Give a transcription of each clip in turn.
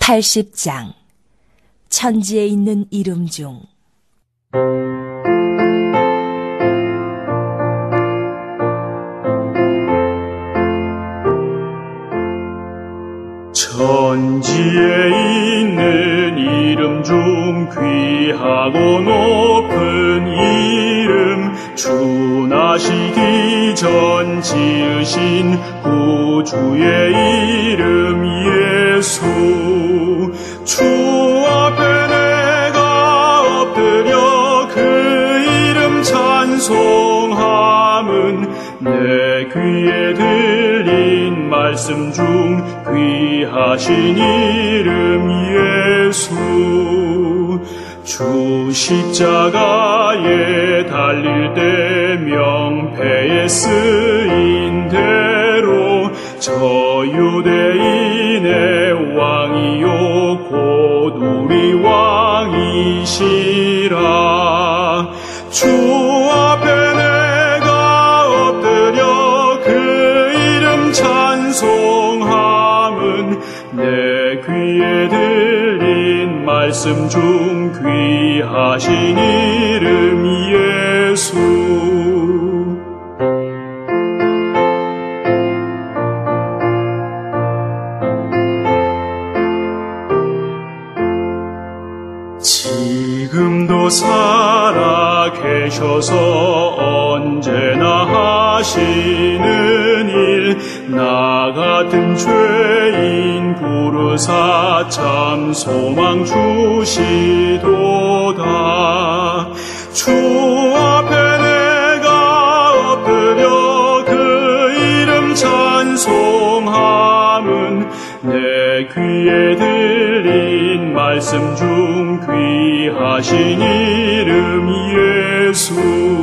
80장 천지에 있는 이름 중 천지에 있는 이름 중 귀하고 높은 이름, 주 나시기 전 지으신 구주의 이름 예수. 주 앞에 내가 엎드려 그 이름 찬송함은 내 귀에 들린 말씀 중 귀하신 이름 예수. 주 십자가에 달릴 때 명패에 쓰인 대로 저 유대인의 왕이요 곧 우리 왕이시라. 주 앞에 내가 엎드려 그 이름 찬송함은 내 귀에 들린 말씀 중 귀하신 이름 예수. 지금도 살아 계셔서 언제나 하시는 일, 나 같은 죄인 부르사 참 소망 주시도다. 주 앞에 내가 엎드려 그 이름 찬송함은 내 귀에 들린 말씀 중 귀하신 이름 예수.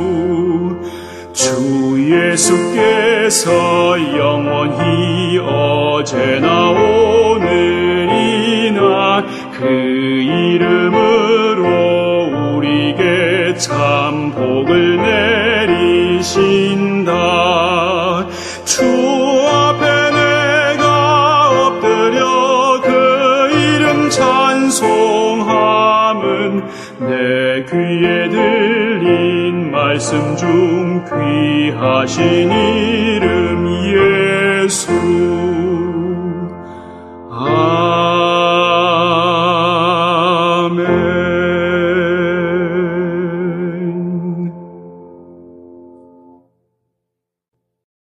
주 예수께서 영원히 어제나 오늘이나 그 이름으로 우리에게 참 복을 내리신다. 주 앞에 내가 엎드려 그 이름 찬송함은 내 귀에 들린 말씀 중 귀하신 이름 예수.